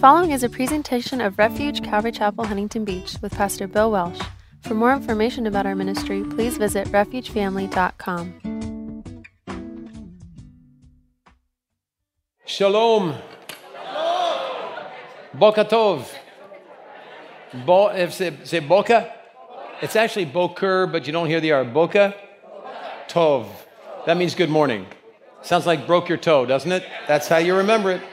following is a presentation of Refuge Calvary Chapel, Huntington Beach with Pastor Bill Welsh. For more information about our ministry, please visit refugefamily.com. Shalom. Boka Tov. Say Boka? It's actually Boker, but you don't hear the R. Boka Tov. That means good morning. Sounds like broke your toe, doesn't it? That's how you remember it.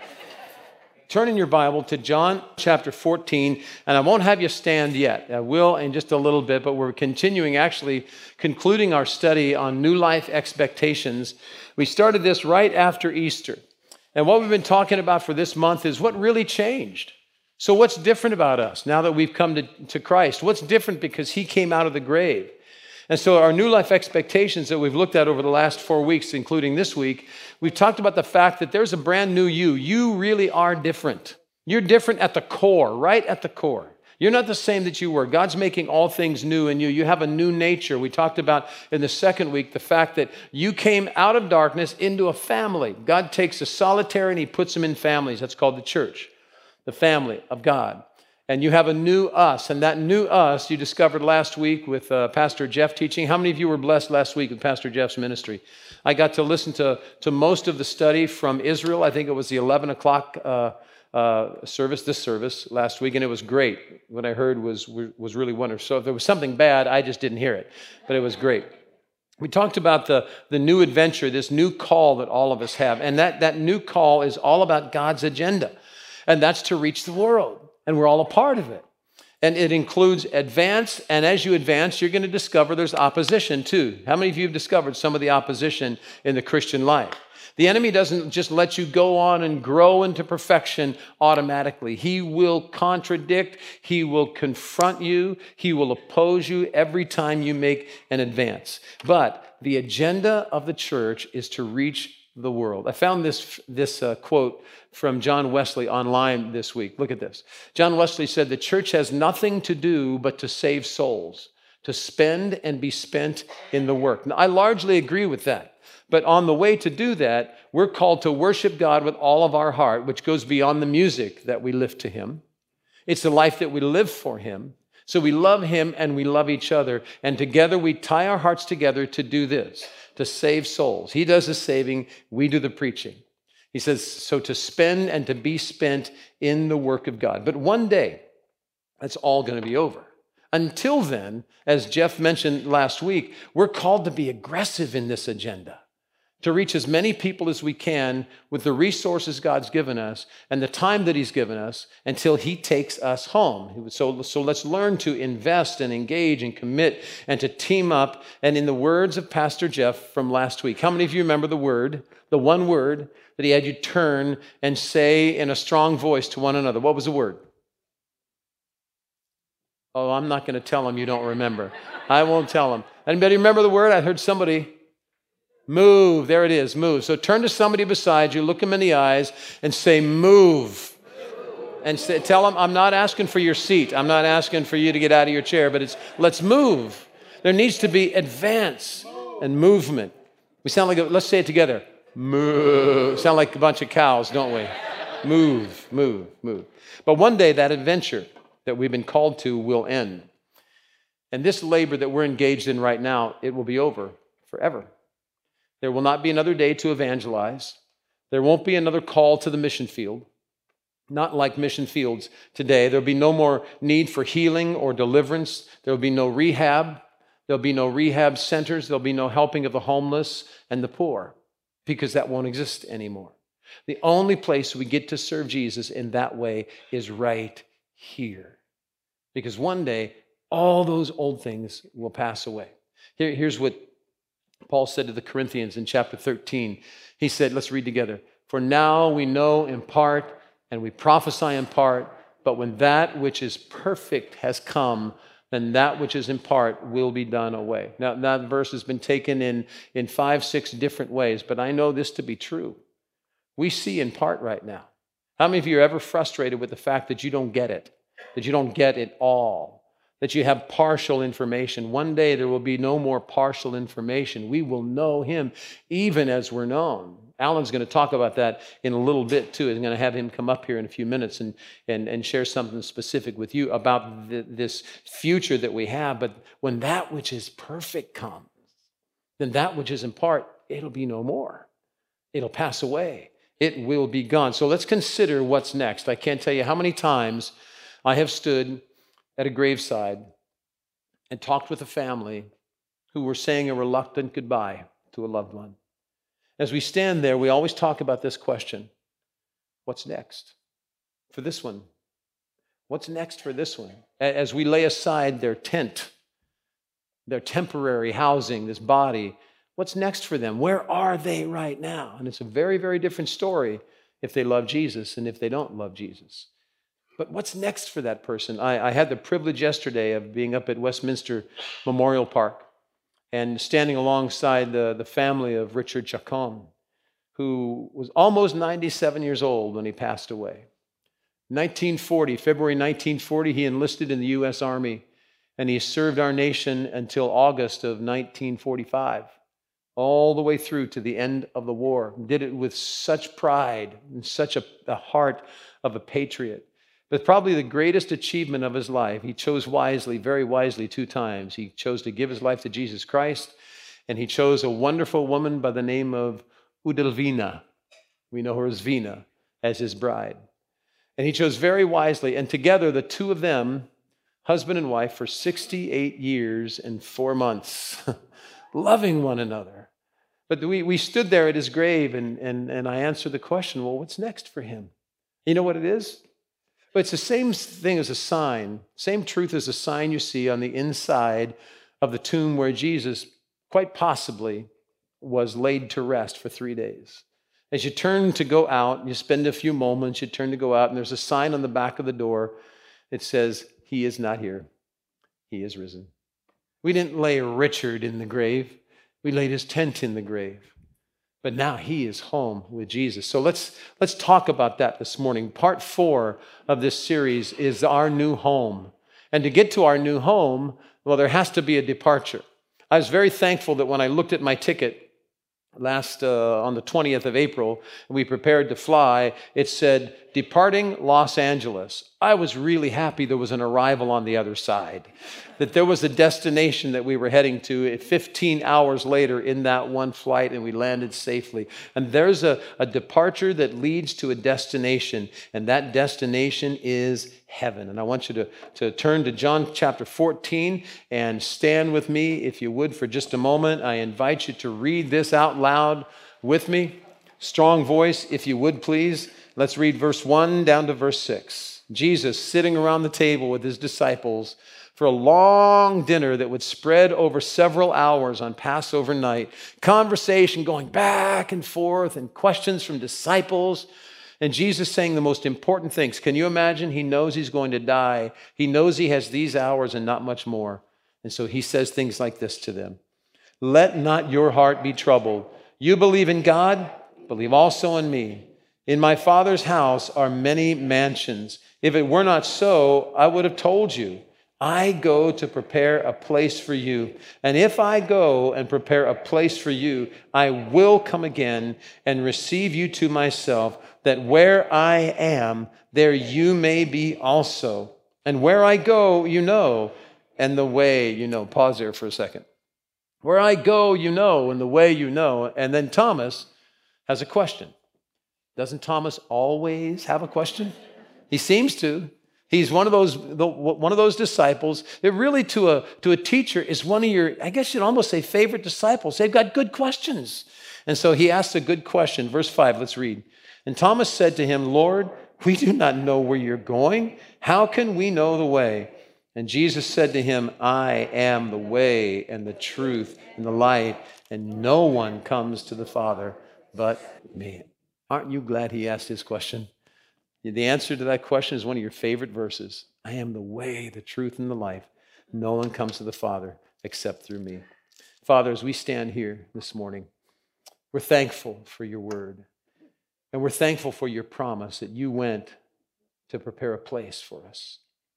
Turn in your Bible to John chapter 14, and I won't have you stand yet. I will in just a little bit, but we're concluding our study on New Life Expectations. We started this right after Easter. And what we've been talking about for this month is what really changed. So what's different about us now that we've come to Christ? What's different because He came out of the grave? And so our New Life Expectations that we've looked at over the last 4 weeks, including this week, we've talked about the fact that there's a brand new you. You really are different. You're different at the core, right at the core. You're not the same that you were. God's making all things new in you. You have a new nature. We talked about in the second week the fact that you came out of darkness into a family. God takes a solitary and He puts them in families. That's called the church, the family of God. And you have a new us, and that new us you discovered last week with Pastor Jeff teaching. How many of you were blessed last week with Pastor Jeff's ministry? I got to listen to most of the study from Israel. I think it was the 11 o'clock service last week, and it was great. What I heard was really wonderful. So if there was something bad, I just didn't hear it, but it was great. We talked about the new adventure, this new call that all of us have, and that new call is all about God's agenda, and that's to reach the world. And we're all a part of it. And it includes advance. And as you advance, you're going to discover there's opposition too. How many of you have discovered some of the opposition in the Christian life? The enemy doesn't just let you go on and grow into perfection automatically. He will contradict. He will confront you. He will oppose you every time you make an advance. But the agenda of the church is to reach the world. I found this quote from John Wesley online this week. Look at this. John Wesley said, "The church has nothing to do but to save souls, to spend and be spent in the work." Now, I largely agree with that. But on the way to do that, we're called to worship God with all of our heart, which goes beyond the music that we lift to Him. It's the life that we live for Him. So we love Him and we love each other. And together we tie our hearts together to do this, to save souls. He does the saving, we do the preaching. He says, so to spend and to be spent in the work of God. But one day, that's all going to be over. Until then, as Jeff mentioned last week, we're called to be aggressive in this agenda, to reach as many people as we can with the resources God's given us and the time that He's given us until He takes us home. So let's learn to invest and engage and commit and to team up. And in the words of Pastor Jeff from last week, how many of you remember the one word that he had you turn and say in a strong voice to one another? What was the word? Oh, I'm not going to tell him you don't remember. I won't tell him. Anybody remember the word? I heard somebody. Move. There it is. Move. So turn to somebody beside you, look them in the eyes, and say, move. And tell them, I'm not asking for your seat. I'm not asking for you to get out of your chair, but it's let's move. There needs to be advance and movement. We sound like, let's say it together. Move. Sound like a bunch of cows, don't we? Move, move, move. But one day that adventure that we've been called to will end. And this labor that we're engaged in right now, it will be over forever. There will not be another day to evangelize. There won't be another call to the mission field. Not like mission fields today. There'll be no more need for healing or deliverance. There'll be no rehab. There'll be no rehab centers. There'll be no helping of the homeless and the poor, because that won't exist anymore. The only place we get to serve Jesus in that way is right here. Because one day, all those old things will pass away. Here's what Paul said to the Corinthians in chapter 13. He said, let's read together. For now we know in part and we prophesy in part, but when that which is perfect has come, then that which is in part will be done away. Now, that verse has been taken in 5-6 different ways, but I know this to be true. We see in part right now. How many of you are ever frustrated with the fact that you don't get it all? that you have partial information. One day there will be no more partial information. We will know him even as we're known. Alan's going to talk about that in a little bit too. I'm going to have him come up here in a few minutes and share something specific with you about this future that we have. But when that which is perfect comes, then that which is in part, it'll be no more. It'll pass away. It will be gone. So let's consider what's next. I can't tell you how many times I have stood at a graveside and talked with a family who were saying a reluctant goodbye to a loved one. As we stand there, we always talk about this question: what's next for this one? What's next for this one? As we lay aside their tent, their temporary housing, this body, what's next for them? Where are they right now? And it's a very, very different story if they love Jesus and if they don't love Jesus. But what's next for that person? I had the privilege yesterday of being up at Westminster Memorial Park and standing alongside the family of Richard Chacon, who was almost 97 years old when he passed away. 1940, February 1940, he enlisted in the U.S. Army, and he served our nation until August of 1945, all the way through to the end of the war. Did it with such pride and such a heart of a patriot. But probably the greatest achievement of his life, he chose wisely, very wisely, 2 times. He chose to give his life to Jesus Christ, and he chose a wonderful woman by the name of Udelvina. We know her as Vina, as his bride. And he chose very wisely, and together, the 2 of them, husband and wife, for 68 years and 4 months, loving one another. But we stood there at his grave, and I answered the question, well, what's next for him? You know what it is? But it's the same thing as a sign, same truth as a sign you see on the inside of the tomb where Jesus quite possibly was laid to rest for 3 days. As you turn to go out, you spend a few moments, you turn to go out, and there's a sign on the back of the door. It says, "He is not here. He is risen." We didn't lay Richard in the grave. We laid his tent in the grave. But now he is home with Jesus. So let's talk about that this morning. Part 4 of this series is our new home. And to get to our new home, well, there has to be a departure. I was very thankful that when I looked at my ticket on the 20th of April, and we prepared to fly, it said, departing Los Angeles. I was really happy there was an arrival on the other side, that there was a destination that we were heading to 15 hours later in that one flight, and we landed safely. And there's a departure that leads to a destination, and that destination is heaven. And I want you to turn to John chapter 14 and stand with me, if you would, for just a moment. I invite you to read this out loud with me. Strong voice, if you would, please. Let's read verse 1 down to verse 6. Jesus sitting around the table with his disciples for a long dinner that would spread over several hours on Passover night. Conversation going back and forth and questions from disciples. And Jesus saying the most important things. Can you imagine? He knows he's going to die. He knows he has these hours and not much more. And so he says things like this to them. Let not your heart be troubled. You believe in God, believe also in me. In my Father's house are many mansions. If it were not so, I would have told you. I go to prepare a place for you. And if I go and prepare a place for you, I will come again and receive you to myself, that where I am, there you may be also. And where I go, you know, and the way you know. Pause there for a second. Where I go, you know, and the way you know. And then Thomas has a question. Doesn't Thomas always have a question? He seems to. He's one of those disciples that really to a teacher is one of your, I guess you'd almost say, favorite disciples. They've got good questions. And so he asks a good question. Verse 5, let's read. And Thomas said to him, Lord, we do not know where you're going. How can we know the way? And Jesus said to him, I am the way and the truth and the life, and no one comes to the Father but me. Aren't you glad he asked his question? The answer to that question is one of your favorite verses. I am the way, the truth, and the life. No one comes to the Father except through me. Father, as we stand here this morning, we're thankful for your word. And we're thankful for your promise that you went to prepare a place for us.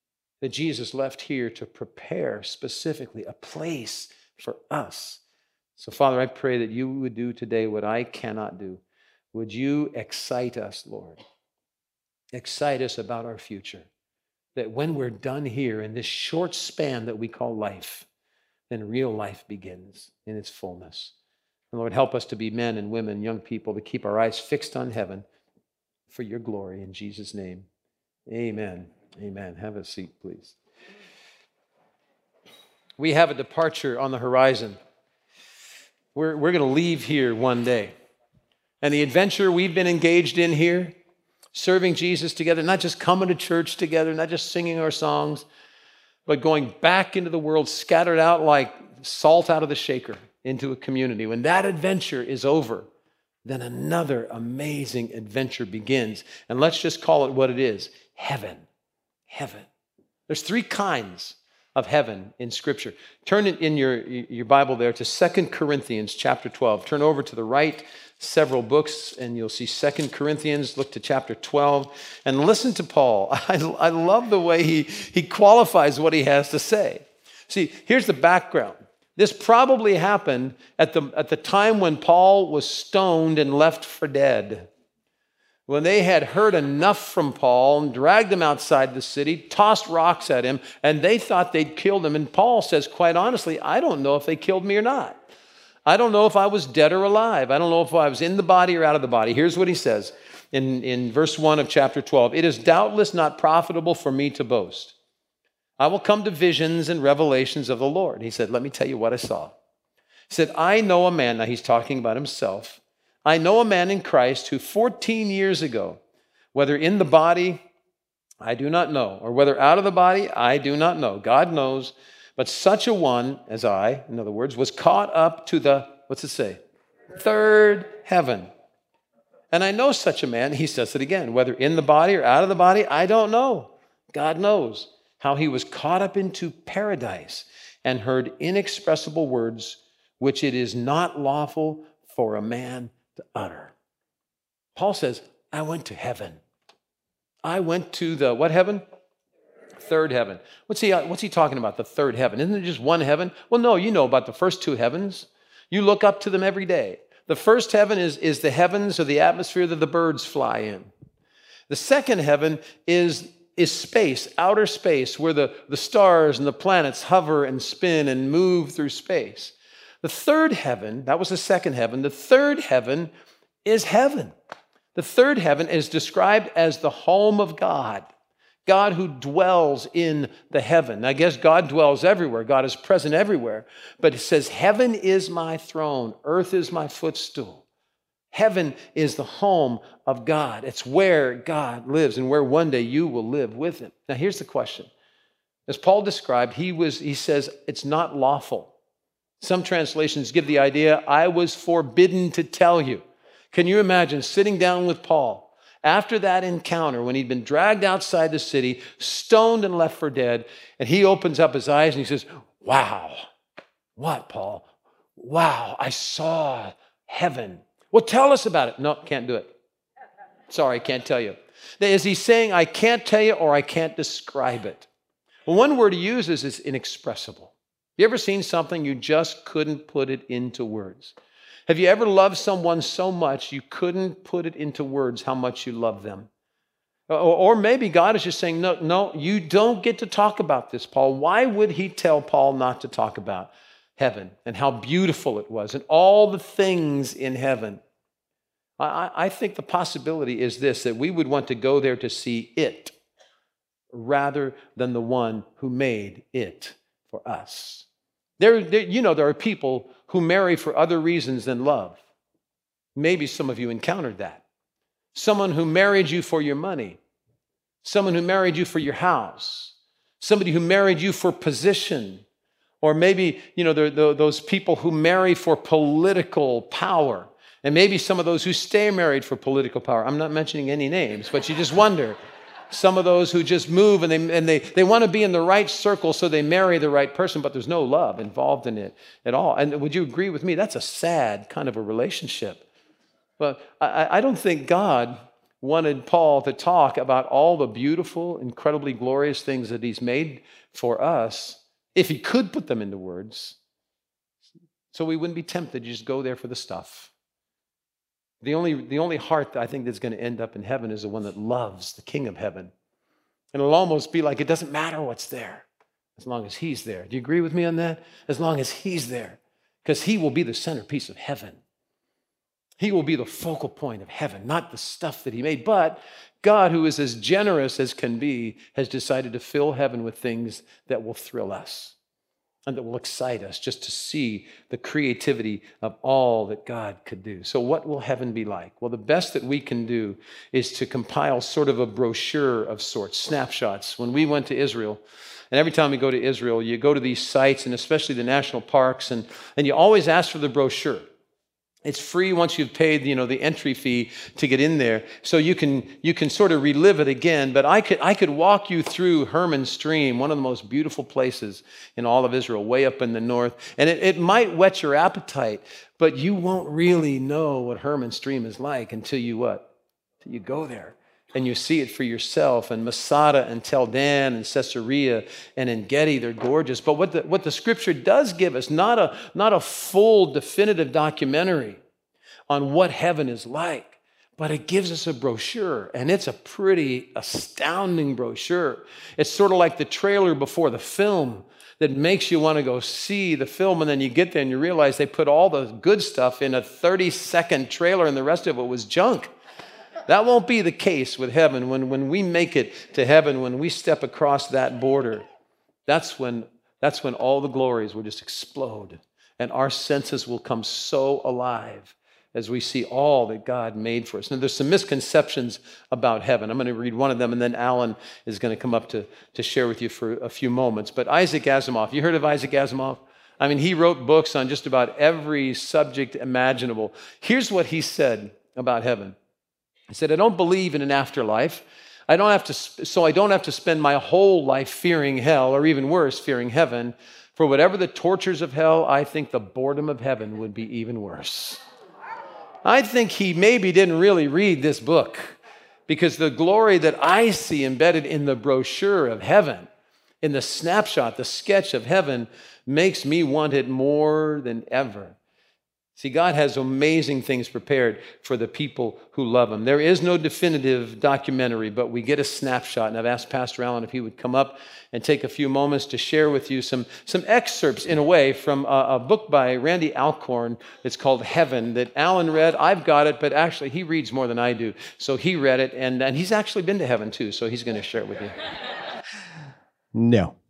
that Jesus left here to prepare specifically a place for us. So, Father, I pray that you would do today what I cannot do. Would you excite us, Lord? Excite us about our future. That when we're done here in this short span that we call life, then real life begins in its fullness. And Lord, help us to be men and women, young people, to keep our eyes fixed on heaven for your glory. In Jesus' name, amen. Amen. Have a seat, please. We have a departure on the horizon. We're going to leave here one day. And the adventure we've been engaged in here, serving Jesus together, not just coming to church together, not just singing our songs, but going back into the world, scattered out like salt out of the shaker into a community. When that adventure is over, then another amazing adventure begins. And let's just call it what it is, heaven. Heaven. There's three kinds of heaven in Scripture. Turn in your Bible there to 2 Corinthians chapter 12. Turn over to the right several books and you'll see 2 Corinthians. Look to chapter 12 and listen to Paul. I love the way he qualifies what he has to say. See, here's the background. This probably happened at the time when Paul was stoned and left for dead. When they had heard enough from Paul and dragged him outside the city, tossed rocks at him, and they thought they'd killed him. And Paul says, quite honestly, I don't know if they killed me or not. I don't know if I was dead or alive. I don't know if I was in the body or out of the body. Here's what he says in verse 1 of chapter 12. It is doubtless not profitable for me to boast. I will come to visions and revelations of the Lord. He said, let me tell you what I saw. He said, I know a man, now he's talking about himself. I know a man in Christ who 14 years ago, whether in the body, I do not know, or whether out of the body, I do not know. God knows. But such a one as I, in other words, was caught up to the, what's it say? Third heaven. And I know such a man, he says it again, whether in the body or out of the body, I don't know. God knows how he was caught up into paradise and heard inexpressible words, which it is not lawful for a man to utter. Paul says, I went to heaven. I went to the, what heaven? Third heaven. What's he talking about, the third heaven? Isn't it just one heaven? Well, no, you know about the first two heavens. You look up to them every day. The first heaven is the heavens or the atmosphere that the birds fly in. The second heaven is space, outer space, where the stars and the planets hover and spin and move through space. The third heaven, that was the second heaven. The third heaven is heaven. The third heaven is described as the home of God. God who dwells in the heaven. I guess God dwells everywhere. God is present everywhere. But it says, heaven is my throne. Earth is my footstool. Heaven is the home of God. It's where God lives and where one day you will live with him. Now here's the question. As Paul described, he says it's not lawful. Some translations give the idea, I was forbidden to tell you. Can you imagine sitting down with Paul after that encounter when he'd been dragged outside the city, stoned and left for dead, and he opens up his eyes and he says, wow. What, Paul? Wow, I saw heaven. Well, tell us about it. No, can't do it. Sorry, can't tell you. Is he saying, I can't tell you or I can't describe it? Well, one word he uses is inexpressible. You ever seen something you just couldn't put it into words? Have you ever loved someone so much you couldn't put it into words how much you love them? Or maybe God is just saying, no, you don't get to talk about this, Paul. Why would he tell Paul not to talk about heaven and how beautiful it was and all the things in heaven? I think the possibility is this, that we would want to go there to see it rather than the one who made it for us. There are people who marry for other reasons than love. Maybe some of you encountered that. Someone who married you for your money. Someone who married you for your house. Somebody who married you for position. Or maybe, those people who marry for political power. And maybe some of those who stay married for political power. I'm not mentioning any names, but you just wonder. Some of those who just move and they want to be in the right circle, so they marry the right person, but there's no love involved in it at all. And would you agree with me? That's a sad kind of a relationship. But I don't think God wanted Paul to talk about all the beautiful, incredibly glorious things that he's made for us, if he could put them into words, so we wouldn't be tempted to just go there for the stuff. The only heart that I think that's going to end up in heaven is the one that loves the King of heaven. And it'll almost be like it doesn't matter what's there as long as he's there. Do you agree with me on that? As long as he's there. Because he will be the centerpiece of heaven. He will be the focal point of heaven, not the stuff that he made. But God, who is as generous as can be, has decided to fill heaven with things that will thrill us and that will excite us just to see the creativity of all that God could do. So what will heaven be like? Well, the best that we can do is to compile sort of a brochure of sorts, snapshots. When we went to Israel, and every time we go to Israel, you go to these sites, and especially the national parks, and you always ask for the brochure. It's free once you've paid, the entry fee to get in there, so you can sort of relive it again. But I could walk you through Hermon Stream, one of the most beautiful places in all of Israel, way up in the north. And it might whet your appetite, but you won't really know what Hermon Stream is like until you what? Until you go there and you see it for yourself. And Masada and Tel Dan and Caesarea and En Gedi, they're gorgeous. But what the Scripture does give us, not a full definitive documentary on what heaven is like, but it gives us a brochure, and it's a pretty astounding brochure. It's sort of like the trailer before the film that makes you want to go see the film, and then you get there and you realize they put all the good stuff in a 30-second trailer and the rest of it was junk. That won't be the case with heaven. When we make it to heaven, when we step across that border, that's when all the glories will just explode, and our senses will come so alive as we see all that God made for us. Now, there's some misconceptions about heaven. I'm going to read one of them, and then Alan is going to come up to share with you for a few moments. But Isaac Asimov, you heard of Isaac Asimov? I mean, he wrote books on just about every subject imaginable. Here's what he said about heaven. He said, I don't believe in an afterlife. I don't have to spend my whole life fearing hell, or even worse, fearing heaven. For whatever the tortures of hell, I think the boredom of heaven would be even worse. I think he maybe didn't really read this book, because the glory that I see embedded in the brochure of heaven, in the snapshot, the sketch of heaven, makes me want it more than ever. See, God has amazing things prepared for the people who love Him. There is no definitive documentary, but we get a snapshot. And I've asked Pastor Alan if he would come up and take a few moments to share with you some excerpts, in a way, from a book by Randy Alcorn. It's called Heaven, that Alan read. I've got it, but actually he reads more than I do. So he read it, and he's actually been to heaven too, so he's going to share it with you. No.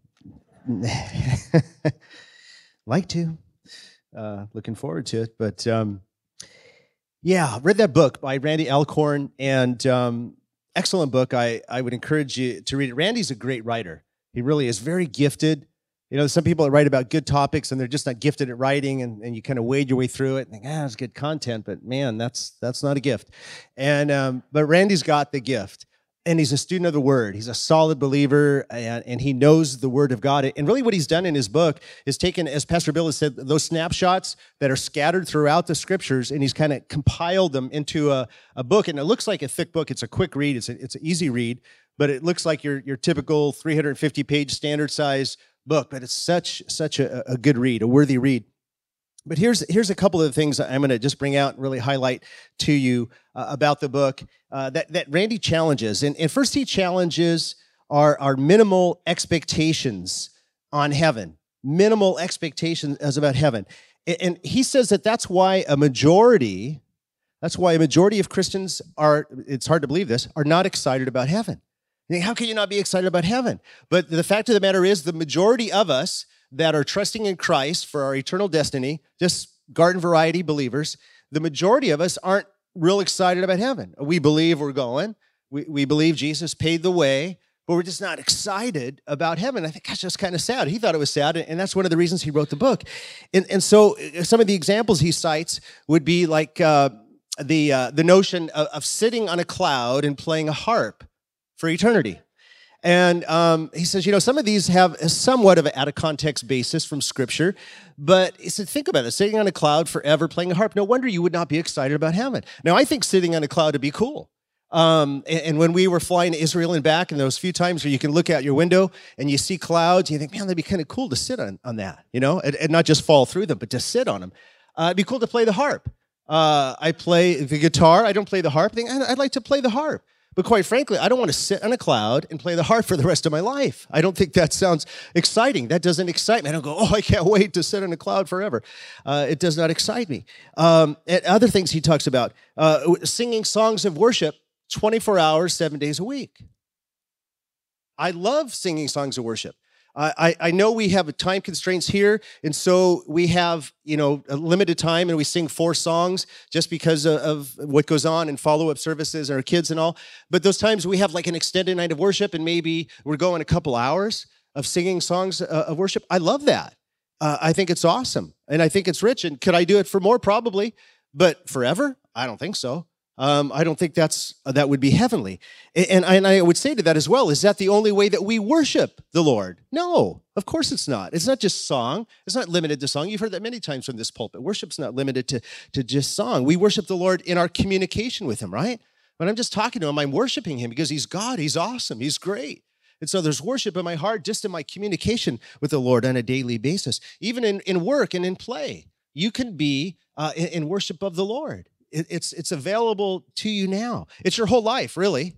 Like to. Looking forward to it. But yeah, read that book by Randy Alcorn, and excellent book. I would encourage you to read it. Randy's a great writer. He really is very gifted. Some people that write about good topics and they're just not gifted at writing, and you kind of wade your way through it and think, it's good content, but man, that's not a gift. And but Randy's got the gift. And he's a student of the Word. He's a solid believer, and he knows the Word of God. And really what he's done in his book is taken, as Pastor Bill has said, those snapshots that are scattered throughout the Scriptures, and he's kind of compiled them into a book. And it looks like a thick book. It's a quick read. It's an easy read, but it looks like your typical 350-page standard size book. But it's such a good read, a worthy read. But here's a couple of things I'm going to just bring out and really highlight to you about the book that Randy challenges. And first, he challenges our minimal expectations on heaven, minimal expectations as about heaven. And he says that's why a majority of Christians are, it's hard to believe this, are not excited about heaven. You think, how can you not be excited about heaven? But the fact of the matter is, the majority of us that are trusting in Christ for our eternal destiny, just garden variety believers, the majority of us aren't real excited about heaven. We believe we're going. We believe Jesus paid the way, but we're just not excited about heaven. I think that's just kind of sad. He thought it was sad, and that's one of the reasons he wrote the book. And so some of the examples he cites would be like the notion of sitting on a cloud and playing a harp for eternity. And he says, some of these have somewhat of an out-of-context basis from Scripture, but he said, think about it, sitting on a cloud forever playing a harp. No wonder you would not be excited about heaven. Now, I think sitting on a cloud would be cool. And when we were flying to Israel and back, and those few times where you can look out your window and you see clouds, you think, man, that'd be kind of cool to sit on that, and not just fall through them, but to sit on them. It'd be cool to play the harp. I play the guitar. I don't play the harp. I'd like to play the harp. But quite frankly, I don't want to sit on a cloud and play the harp for the rest of my life. I don't think that sounds exciting. That doesn't excite me. I don't go, I can't wait to sit on a cloud forever. It does not excite me. And other things he talks about, singing songs of worship 24 hours, 7 days a week. I love singing songs of worship. I know we have time constraints here, and so we have, a limited time, and we sing 4 songs just because of what goes on in follow-up services and our kids and all. But those times we have like an extended night of worship, and maybe we're going a couple hours of singing songs of worship. I love that. I think it's awesome, and I think it's rich. And could I do it for more? Probably, but forever? I don't think so. I don't think that would be heavenly. And I would say to that as well, is that the only way that we worship the Lord? No, of course it's not. It's not just song. It's not limited to song. You've heard that many times from this pulpit. Worship's not limited to just song. We worship the Lord in our communication with him, right? When I'm just talking to him, I'm worshiping him because he's God, he's awesome, he's great. And so there's worship in my heart just in my communication with the Lord on a daily basis. Even in work and in play, you can be in worship of the Lord. It's available to you now. It's your whole life, really,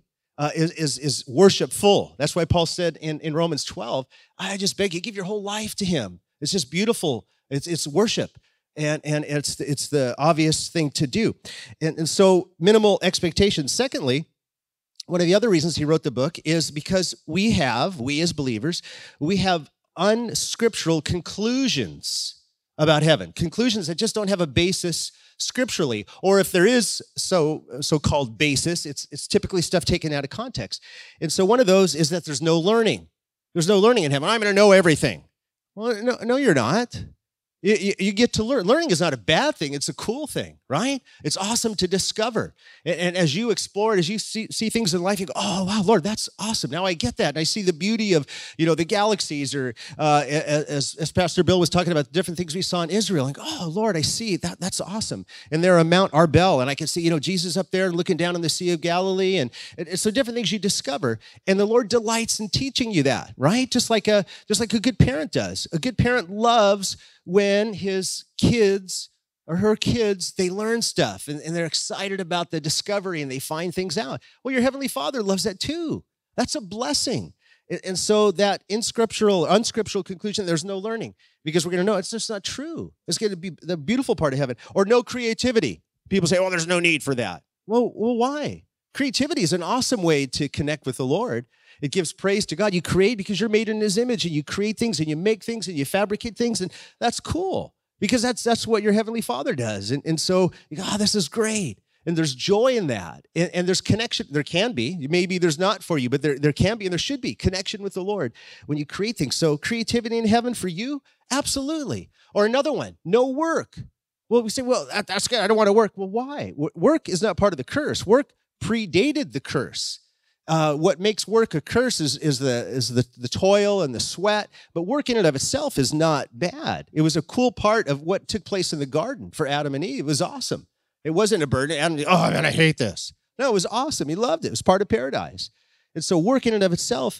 is worshipful. That's why Paul said in Romans 12, I just beg you, give your whole life to him. It's just beautiful. It's worship, and it's the obvious thing to do. And so minimal expectations. Secondly, one of the other reasons he wrote the book is because we as believers, we have unscriptural conclusions about heaven, conclusions that just don't have a basis scripturally, or if there is so-called basis, it's typically stuff taken out of context. And so one of those is that there's no learning. There's no learning in heaven. I'm going to know everything. Well, no, you're not. You get to learn. Learning is not a bad thing. It's a cool thing, right? It's awesome to discover. And as you explore it, as you see things in life, you go, oh, wow, Lord, that's awesome. Now I get that. And I see the beauty of, the galaxies, or as Pastor Bill was talking about the different things we saw in Israel. Like, oh, Lord, I see that. That's awesome. And there on Mount Arbel, and I can see, Jesus up there looking down on the Sea of Galilee. And so different things you discover. And the Lord delights in teaching you that, right? Just like a good parent does. A good parent loves when his kids or her kids, they learn stuff and they're excited about the discovery and they find things out. Well, your Heavenly Father loves that too. That's a blessing. And so that unscriptural conclusion, there's no learning, because we're going to know it's just not true. It's going to be the beautiful part of heaven. Or no creativity. People say, there's no need for that. Well, why? Creativity is an awesome way to connect with the Lord. It gives praise to God. You create because you're made in his image, and you create things and you make things and you fabricate things, and that's cool because that's what your Heavenly Father does. And so, this is great. And there's joy in that. And there's connection. There can be. Maybe there's not for you, but there can be and there should be connection with the Lord when you create things. So creativity in heaven for you? Absolutely. Or another one, no work. Well, we say, that's good. I don't want to work. Well, why? Work is not part of the curse. Work predated the curse. What makes work a curse is the toil and the sweat, but work in and of itself is not bad. It was a cool part of what took place in the garden for Adam and Eve. It was awesome. It wasn't a burden. Adam, man, I hate this. No, it was awesome. He loved it. It was part of paradise. And so work in and of itself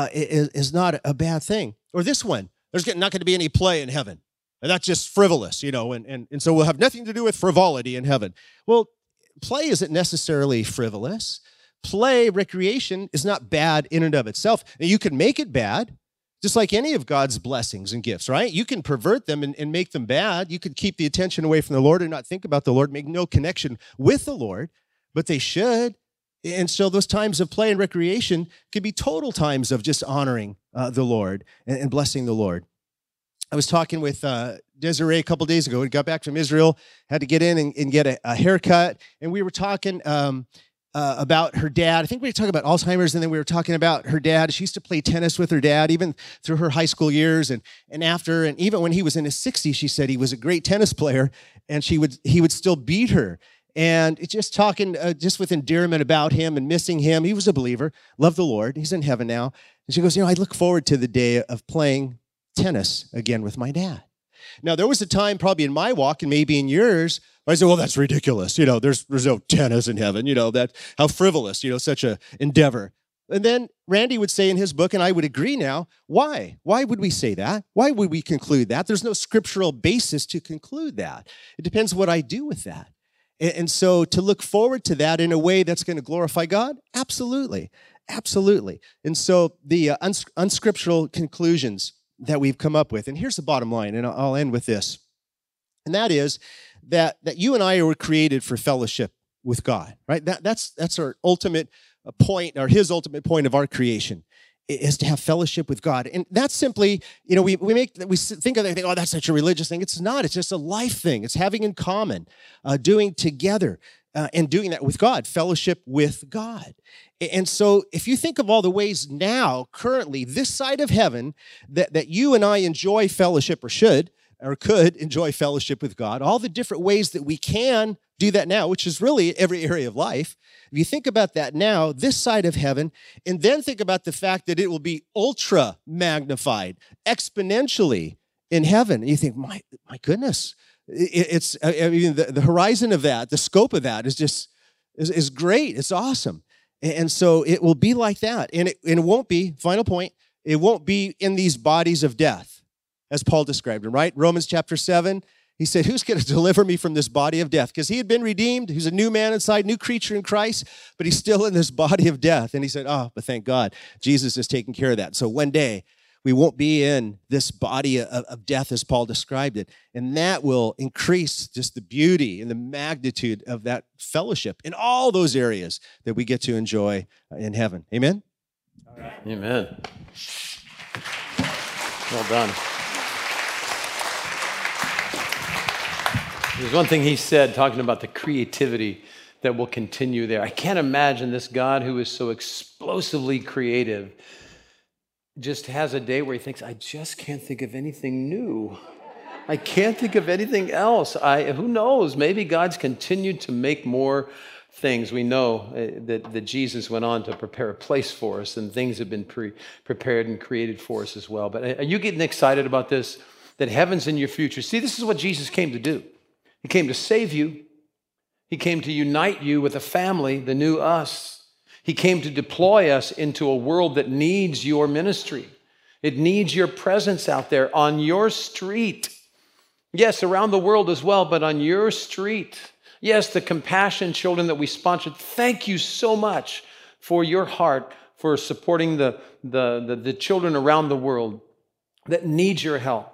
is not a bad thing. Or this one, there's not going to be any play in heaven. And that's just frivolous, and so we'll have nothing to do with frivolity in heaven. Well, play isn't necessarily frivolous. Play, recreation, is not bad in and of itself. Now, you can make it bad, just like any of God's blessings and gifts, right? You can pervert them and make them bad. You could keep the attention away from the Lord and not think about the Lord, make no connection with the Lord, but they should. And so those times of play and recreation could be total times of just honoring the Lord and blessing the Lord. I was talking with Desiree a couple days ago. We got back from Israel, had to get in and get a haircut, and we were talking about her dad. I think we were talking about Alzheimer's, and then we were talking about her dad. She used to play tennis with her dad, even through her high school years, and after, and even when he was in his 60s, she said he was a great tennis player, and he would still beat her. And it's just talking, just with endearment about him and missing him. He was a believer, loved the Lord. He's in heaven now. And she goes, I look forward to the day of playing tennis again with my dad. Now, there was a time probably in my walk and maybe in yours, where I said, well, that's ridiculous. There's no tennis in heaven. That how frivolous, such a endeavor. And then Randy would say in his book, and I would agree now, why? Why would we say that? Why would we conclude that? There's no scriptural basis to conclude that. It depends what I do with that. And so to look forward to that in a way that's going to glorify God, absolutely, absolutely. And so the unscriptural conclusions that we've come up with, and here's the bottom line, and I'll end with this, and that is that you and I were created for fellowship with God, right? That's our ultimate point, or his ultimate point of our creation, is to have fellowship with God. And that's simply, we think of it, oh, that's such a religious thing. It's not. It's just a life thing. It's having in common, doing together, and doing that with God, fellowship with God. And so if you think of all the ways now, currently, this side of heaven, that you and I enjoy fellowship, or could enjoy fellowship with God, all the different ways that we can do that now, which is really every area of life. If you think about that now, this side of heaven, and then think about the fact that it will be ultra magnified exponentially in heaven, and you think, my goodness, it's the horizon of that, the scope of that is great. It's awesome. And so it will be like that. And it won't be, final point, it won't be in these bodies of death, as Paul described them, right? Romans chapter 7, he said, who's going to deliver me from this body of death? Because he had been redeemed. He's a new man inside, new creature in Christ, but he's still in this body of death. And he said, but thank God, Jesus is taking care of that. So one day, we won't be in this body of death as Paul described it. And that will increase just the beauty and the magnitude of that fellowship in all those areas that we get to enjoy in heaven. Amen? All right. Amen. Well done. There's one thing he said, talking about the creativity that will continue there. I can't imagine this God who is so explosively creative just has a day where he thinks, I just can't think of anything new. I can't think of anything else. Who knows? Maybe God's continued to make more things. We know that Jesus went on to prepare a place for us, and things have been prepared and created for us as well. But are you getting excited about this? That heaven's in your future. See, this is what Jesus came to do. He came to save you. He came to unite you with a family, the new us. He came to deploy us into a world that needs your ministry. It needs your presence out there on your street. Yes, around the world as well, but on your street. Yes, the Compassion Children that we sponsored, thank you so much for your heart, for supporting the children around the world that need your help.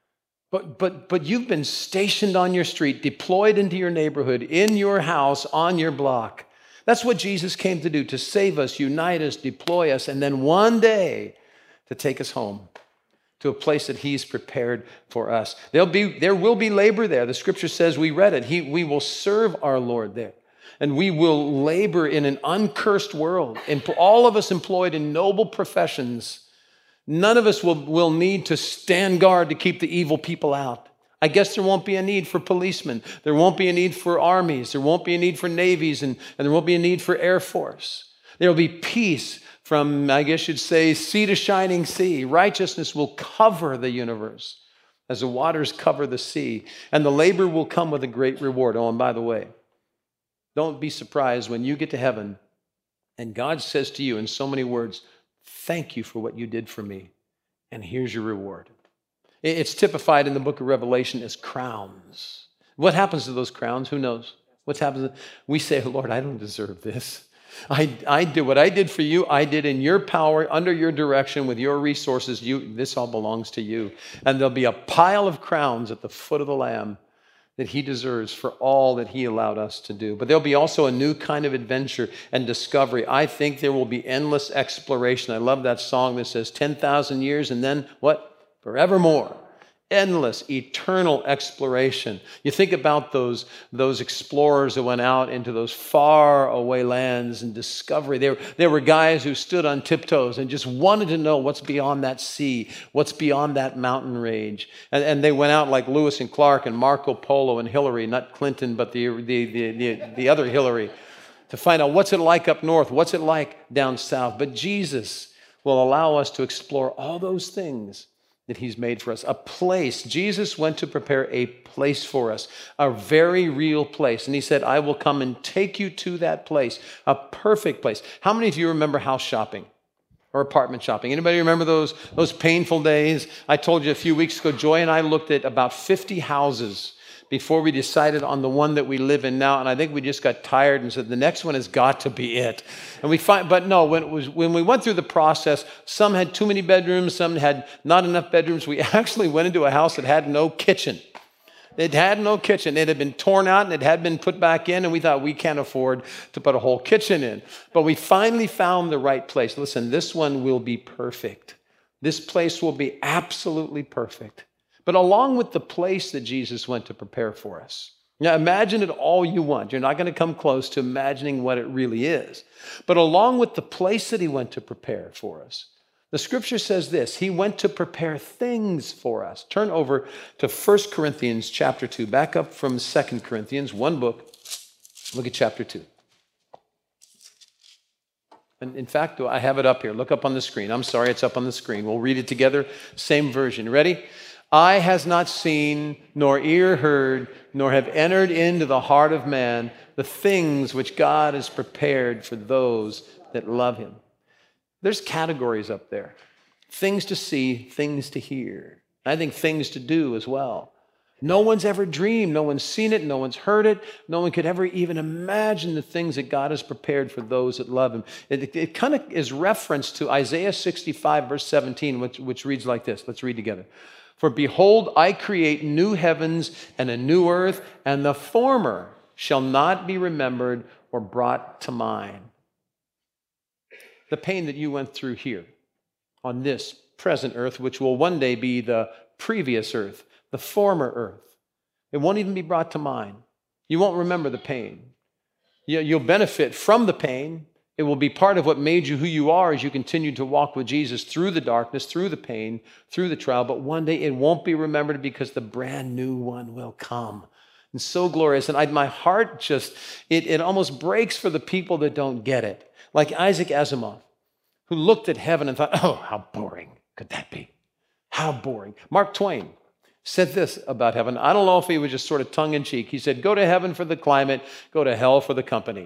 But you've been stationed on your street, deployed into your neighborhood, in your house, on your block. That's what Jesus came to do, to save us, unite us, deploy us, and then one day to take us home to a place that he's prepared for us. There will be labor there. The scripture says, we read it, we will serve our Lord there. And we will labor in an uncursed world, and all of us employed in noble professions. None of us will need to stand guard to keep the evil people out. I guess there won't be a need for policemen. There won't be a need for armies. There won't be a need for navies, and there won't be a need for Air Force. There will be peace from, I guess you'd say, sea to shining sea. Righteousness will cover the universe as the waters cover the sea, and the labor will come with a great reward. Oh, and by the way, don't be surprised when you get to heaven and God says to you in so many words, thank you for what you did for me, and here's your reward. It's typified in the book of Revelation as crowns. What happens to those crowns? Who knows? What happens? We say, Lord, I don't deserve this. I did what I did for you. I did in your power, under your direction, with your resources. This all belongs to you. And there'll be a pile of crowns at the foot of the Lamb that he deserves for all that he allowed us to do. But there'll be also a new kind of adventure and discovery. I think there will be endless exploration. I love that song that says 10,000 years and then what? Forevermore. Endless, eternal exploration. You think about those explorers that went out into those far away lands and discovery. There were guys who stood on tiptoes and just wanted to know what's beyond that sea, what's beyond that mountain range. And they went out like Lewis and Clark and Marco Polo and Hillary, not Clinton, but the other Hillary, to find out what's it like up north, what's it like down south. But Jesus will allow us to explore all those things that he's made for us, a place. Jesus went to prepare a place for us, a very real place. And he said, I will come and take you to that place, a perfect place. How many of you remember house shopping or apartment shopping? Anybody remember those painful days? I told you a few weeks ago, Joy and I looked at about 50 houses before we decided on the one that we live in now. And I think we just got tired and said, the next one has got to be it. And but no, when we went through the process, some had too many bedrooms, some had not enough bedrooms. We actually went into a house that had no kitchen. It had no kitchen. It had been torn out and it had been put back in, and we thought we can't afford to put a whole kitchen in. But we finally found the right place. Listen, this one will be perfect. This place will be absolutely perfect. But along with the place that Jesus went to prepare for us, now imagine it all you want. You're not going to come close to imagining what it really is. But along with the place that he went to prepare for us, the scripture says this: he went to prepare things for us. Turn over to 1 Corinthians chapter 2. Back up from 2 Corinthians, one book. Look at chapter 2. And in fact, I have it up here. Look up on the screen. I'm sorry, it's up on the screen. We'll read it together. Same version. Ready? Eye has not seen, nor ear heard, nor have entered into the heart of man the things which God has prepared for those that love him. There's categories up there. Things to see, things to hear. I think things to do as well. No one's ever dreamed, no one's seen it, no one's heard it, no one could ever even imagine the things that God has prepared for those that love him. It kind of is reference to Isaiah 65, verse 17, which reads like this. Let's read together. For behold, I create new heavens and a new earth, and the former shall not be remembered or brought to mind. The pain that you went through here on this present earth, which will one day be the previous earth, the former earth, it won't even be brought to mind. You won't remember the pain. You'll benefit from the pain. It will be part of what made you who you are as you continue to walk with Jesus through the darkness, through the pain, through the trial. But one day it won't be remembered because the brand new one will come. And so glorious. And my heart just, it almost breaks for the people that don't get it. Like Isaac Asimov, who looked at heaven and thought, oh, how boring could that be? How boring. Mark Twain said this about heaven. I don't know if he was just sort of tongue-in-cheek. He said, go to heaven for the climate, go to hell for the company.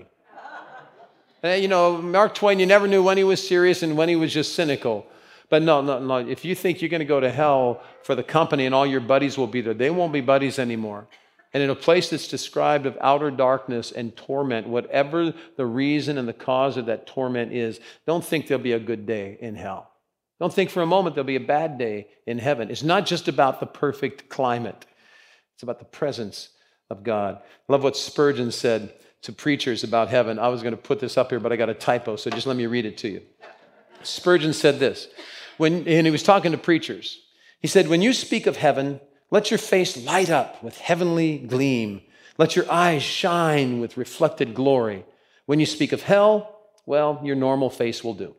And, Mark Twain, you never knew when he was serious and when he was just cynical. But no. If you think you're going to go to hell for the company and all your buddies will be there, they won't be buddies anymore. And in a place that's described of outer darkness and torment, whatever the reason and the cause of that torment is, don't think there'll be a good day in hell. Don't think for a moment there'll be a bad day in heaven. It's not just about the perfect climate. It's about the presence of God. I love what Spurgeon said to preachers about heaven. I was going to put this up here, but I got a typo, so just let me read it to you. Spurgeon said this, and he was talking to preachers. He said, when you speak of heaven, let your face light up with heavenly gleam. Let your eyes shine with reflected glory. When you speak of hell, well, your normal face will do.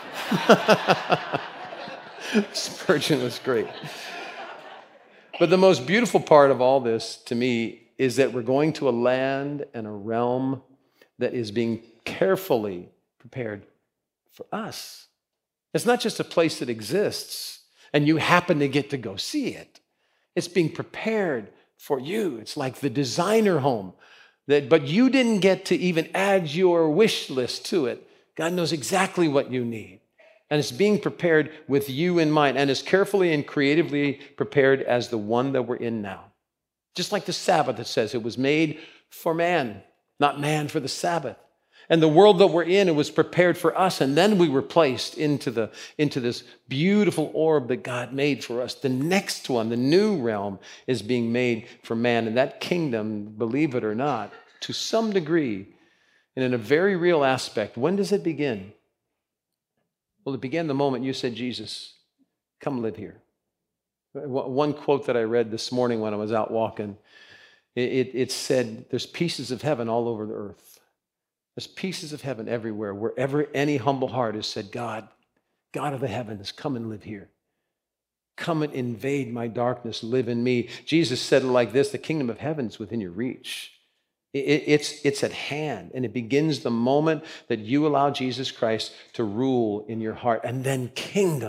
Spurgeon was great. But the most beautiful part of all this, to me, is that we're going to a land and a realm that is being carefully prepared for us. It's not just a place that exists and you happen to get to go see it. It's being prepared for you. It's like the designer home, but you didn't get to even add your wish list to it. God knows exactly what you need. And it's being prepared with you in mind, and as carefully and creatively prepared as the one that we're in now. Just like the Sabbath, it says it was made for man, not man for the Sabbath. And the world that we're in, it was prepared for us, and then we were placed into this beautiful orb that God made for us. The next one, the new realm, is being made for man. And that kingdom, believe it or not, to some degree, and in a very real aspect, when does it begin? Well, it began the moment you said, Jesus, come live here. One quote that I read this morning when I was out walking, it said, there's pieces of heaven all over the earth. There's pieces of heaven everywhere. Wherever any humble heart has said, God of the heavens, come and live here. Come and invade my darkness, live in me. Jesus said it like this, the kingdom of heaven is within your reach. It's at hand, and it begins the moment that you allow Jesus Christ to rule in your heart, and then kingdom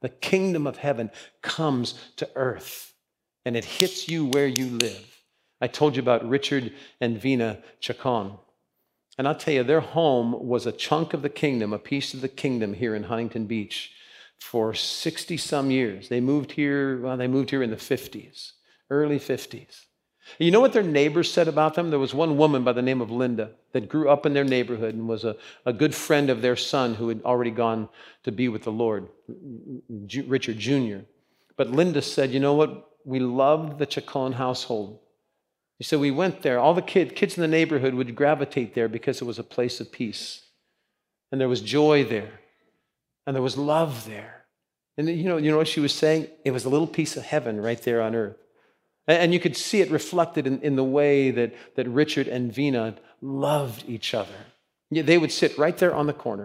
The kingdom of heaven comes to earth, and it hits you where you live. I told you about Richard and Vina Chacon. And I'll tell you, their home was a chunk of the kingdom, a piece of the kingdom here in Huntington Beach for 60-some years. They moved here in the 50s, early 50s. You know what their neighbors said about them? There was one woman by the name of Linda that grew up in their neighborhood and was a good friend of their son who had already gone to be with the Lord, Richard Jr. But Linda said, you know what? We loved the Chacon household. She said, we went there. All the kids in the neighborhood would gravitate there because it was a place of peace. And there was joy there. And there was love there. And you know what she was saying? It was a little piece of heaven right there on earth. And you could see it reflected in the way that Richard and Vina loved each other. They would sit right there on the corner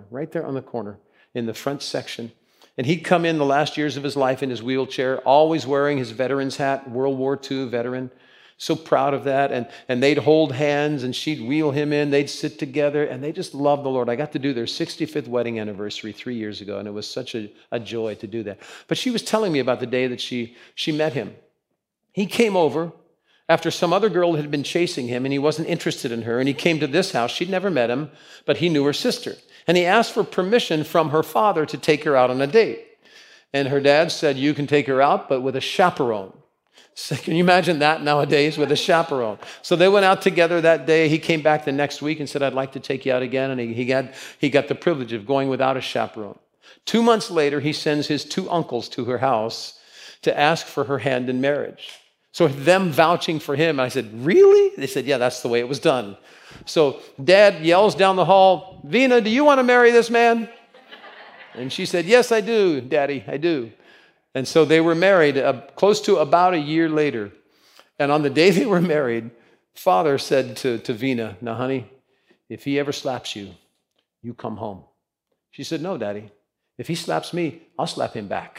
in the front section. And he'd come in the last years of his life in his wheelchair, always wearing his veteran's hat, World War II veteran. So proud of that. And they'd hold hands and she'd wheel him in. They'd sit together and they just loved the Lord. I got to do their 65th wedding anniversary 3 years ago, and it was such a joy to do that. But she was telling me about the day that she met him. He came over after some other girl had been chasing him and he wasn't interested in her. And he came to this house. She'd never met him, but he knew her sister. And he asked for permission from her father to take her out on a date. And her dad said, you can take her out, but with a chaperone. So can you imagine that nowadays with a chaperone? So they went out together that day. He came back the next week and said, I'd like to take you out again. And he got the privilege of going without a chaperone. 2 months later, he sends his 2 uncles to her house to ask for her hand in marriage. So them vouching for him, I said, really? They said, yeah, that's the way it was done. So Dad yells down the hall, Vina, do you want to marry this man? And she said, yes, I do, Daddy, I do. And so they were married close to about a year later. And on the day they were married, Father said to Vina, now, honey, if he ever slaps you, you come home. She said, no, Daddy. If he slaps me, I'll slap him back.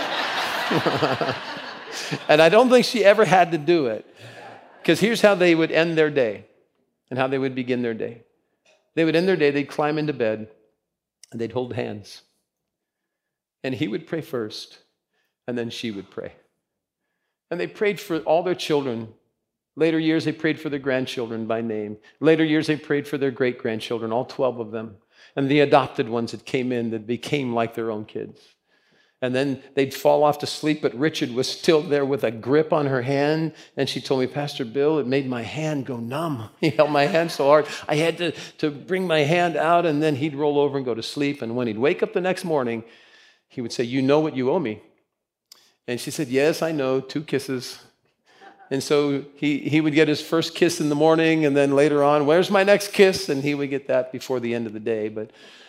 And I don't think she ever had to do it. Because here's how they would end their day and how they would begin their day. They would end their day, they'd climb into bed, and they'd hold hands. And he would pray first, and then she would pray. And they prayed for all their children. Later years, they prayed for their grandchildren by name. Later years, they prayed for their great-grandchildren, all 12 of them, and the adopted ones that came in that became like their own kids. And then they'd fall off to sleep, but Richard was still there with a grip on her hand. And she told me, Pastor Bill, it made my hand go numb. He held my hand so hard. I had to bring my hand out, and then he'd roll over and go to sleep. And when he'd wake up the next morning, he would say, you know what you owe me. And she said, yes, I know, 2 kisses. And so he would get his first kiss in the morning, and then later on, where's my next kiss? And he would get that before the end of the day. But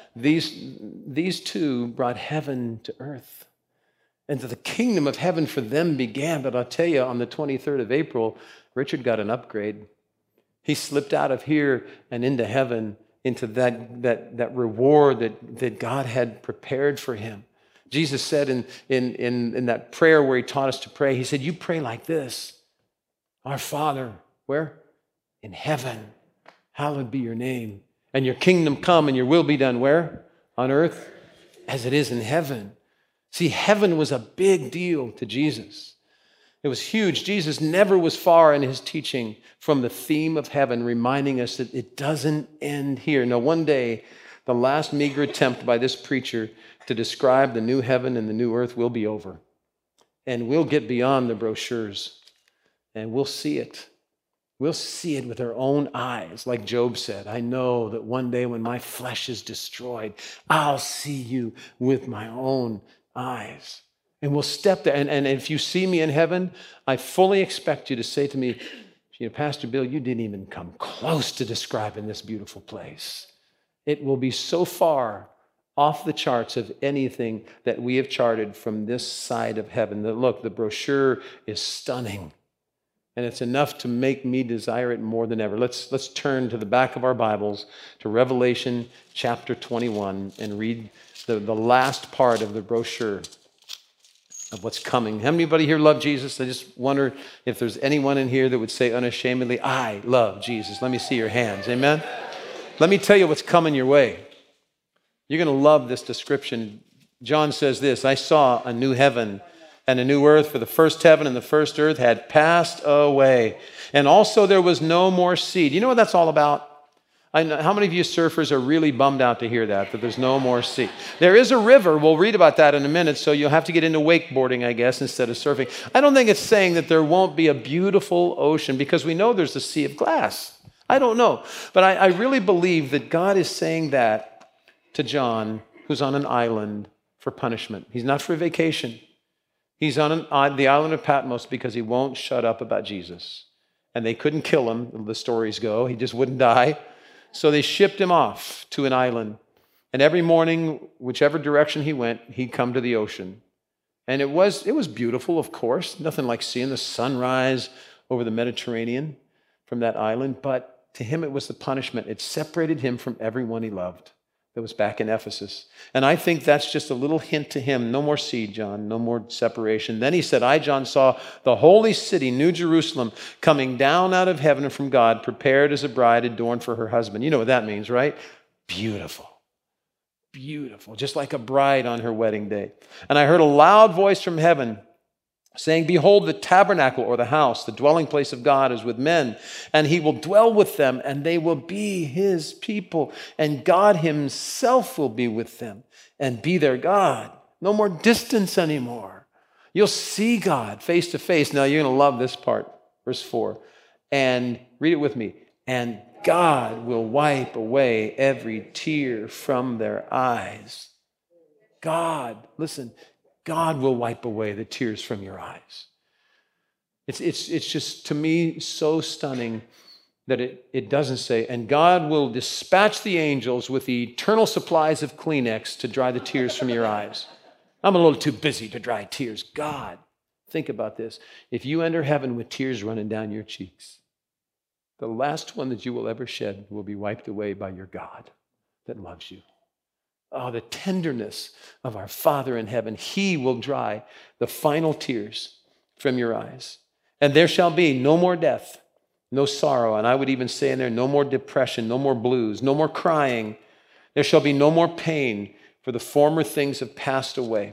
these 2 brought heaven to earth. And so the kingdom of heaven for them began. But I'll tell you, on the 23rd of April, Richard got an upgrade. He slipped out of here and into heaven, into that reward that God had prepared for him. Jesus said in that prayer where he taught us to pray, he said, you pray like this. Our Father, where? In heaven, hallowed be your name. And your kingdom come and your will be done where? On earth, as it is in heaven. See, heaven was a big deal to Jesus. It was huge. Jesus never was far in his teaching from the theme of heaven, reminding us that it doesn't end here. Now, one day, the last meager attempt by this preacher to describe the new heaven and the new earth will be over. And we'll get beyond the brochures, and we'll see it. We'll see it with our own eyes. Like Job said, I know that one day when my flesh is destroyed, I'll see you with my own eyes. And we'll step there. And if you see me in heaven, I fully expect you to say to me, Pastor Bill, you didn't even come close to describing this beautiful place. It will be so far off the charts of anything that we have charted from this side of heaven. Look, the brochure is stunning. And it's enough to make me desire it more than ever. Let's turn to the back of our Bibles to Revelation chapter 21 and read the last part of the brochure of what's coming. How anybody here love Jesus? I just wonder if there's anyone in here that would say unashamedly, I love Jesus. Let me see your hands. Amen? Let me tell you what's coming your way. You're going to love this description. John says this, I saw a new heaven and a new earth, for the first heaven and the first earth had passed away. And also there was no more sea. Do you know what that's all about? I know, how many of you surfers are really bummed out to hear that there's no more sea? There is a river. We'll read about that in a minute, so you'll have to get into wakeboarding, I guess, instead of surfing. I don't think it's saying that there won't be a beautiful ocean, because we know there's a sea of glass. I don't know. But I really believe that God is saying that to John, who's on an island for punishment. He's not for vacation. He's on the island of Patmos because he won't shut up about Jesus. And they couldn't kill him, the stories go. He just wouldn't die. So they shipped him off to an island. And every morning, whichever direction he went, he'd come to the ocean. And it was beautiful, of course. Nothing like seeing the sunrise over the Mediterranean from that island. But to him, it was the punishment. It separated him from everyone he loved that was back in Ephesus. And I think that's just a little hint to him. No more sea, John. No more separation. Then he said, I, John, saw the holy city, New Jerusalem, coming down out of heaven from God, prepared as a bride adorned for her husband. You know what that means, right? Beautiful. Beautiful. Just like a bride on her wedding day. And I heard a loud voice from heaven saying, behold, the tabernacle, or the house, the dwelling place of God is with men, and he will dwell with them, and they will be his people, and God himself will be with them and be their God. No more distance anymore. You'll see God face to face. Now you're going to love this part, verse 4. And read it with me. And God will wipe away every tear from their eyes. God, listen, God will wipe away the tears from your eyes. It's just, to me, so stunning that it doesn't say, and God will dispatch the angels with the eternal supplies of Kleenex to dry the tears from your eyes. I'm a little too busy to dry tears. God, think about this. If you enter heaven with tears running down your cheeks, the last one that you will ever shed will be wiped away by your God that loves you. Oh, the tenderness of our Father in heaven. He will dry the final tears from your eyes. And there shall be no more death, no sorrow. And I would even say in there, no more depression, no more blues, no more crying. There shall be no more pain, for the former things have passed away.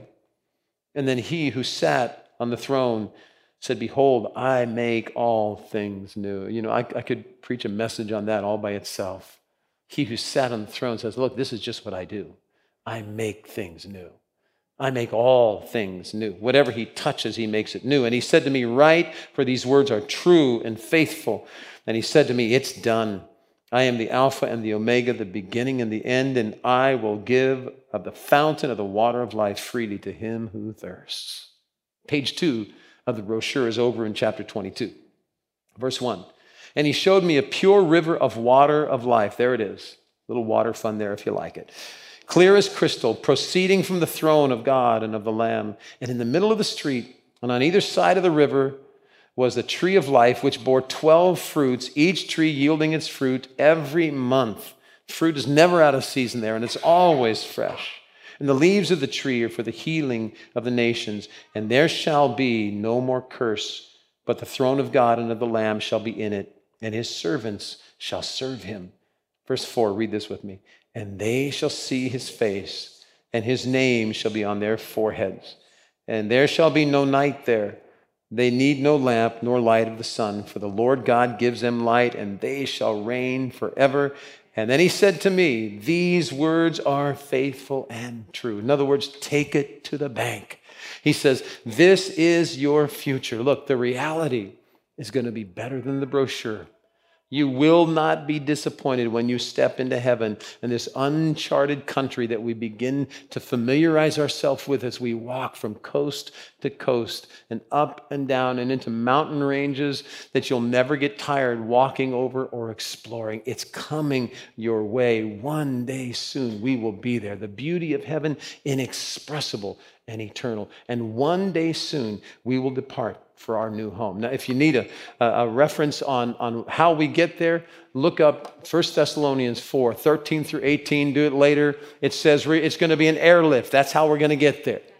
And then he who sat on the throne said, behold, I make all things new. You know, I could preach a message on that all by itself. He who sat on the throne says, look, this is just what I do. I make things new. I make all things new. Whatever he touches, he makes it new. And he said to me, write, for these words are true and faithful. And he said to me, it's done. I am the Alpha and the Omega, the beginning and the end, and I will give of the fountain of the water of life freely to him who thirsts. Page 2 of the brochure is over in chapter 22. Verse 1. And he showed me a pure river of water of life. There it is. Little water fun there if you like it. Clear as crystal, proceeding from the throne of God and of the Lamb. And in the middle of the street, and on either side of the river, was the tree of life, which bore 12 fruits, each tree yielding its fruit every month. Fruit is never out of season there, and it's always fresh. And the leaves of the tree are for the healing of the nations. And there shall be no more curse, but the throne of God and of the Lamb shall be in it, and his servants shall serve him. Verse 4, read this with me. And they shall see his face, and his name shall be on their foreheads. And there shall be no night there. They need no lamp nor light of the sun, for the Lord God gives them light, and they shall reign forever. And then he said to me, these words are faithful and true. In other words, take it to the bank. He says, this is your future. Look, the reality is going to be better than the brochure. You will not be disappointed when you step into heaven and this uncharted country that we begin to familiarize ourselves with as we walk from coast to coast and up and down and into mountain ranges that you'll never get tired walking over or exploring. It's coming your way. One day soon we will be there. The beauty of heaven, inexpressible and eternal. And one day soon we will depart for our new home. Now, if you need a reference on how we get there, look up 1 Thessalonians 4, 13 through 18. Do it later. It says it's going to be an airlift. That's how we're going to get there.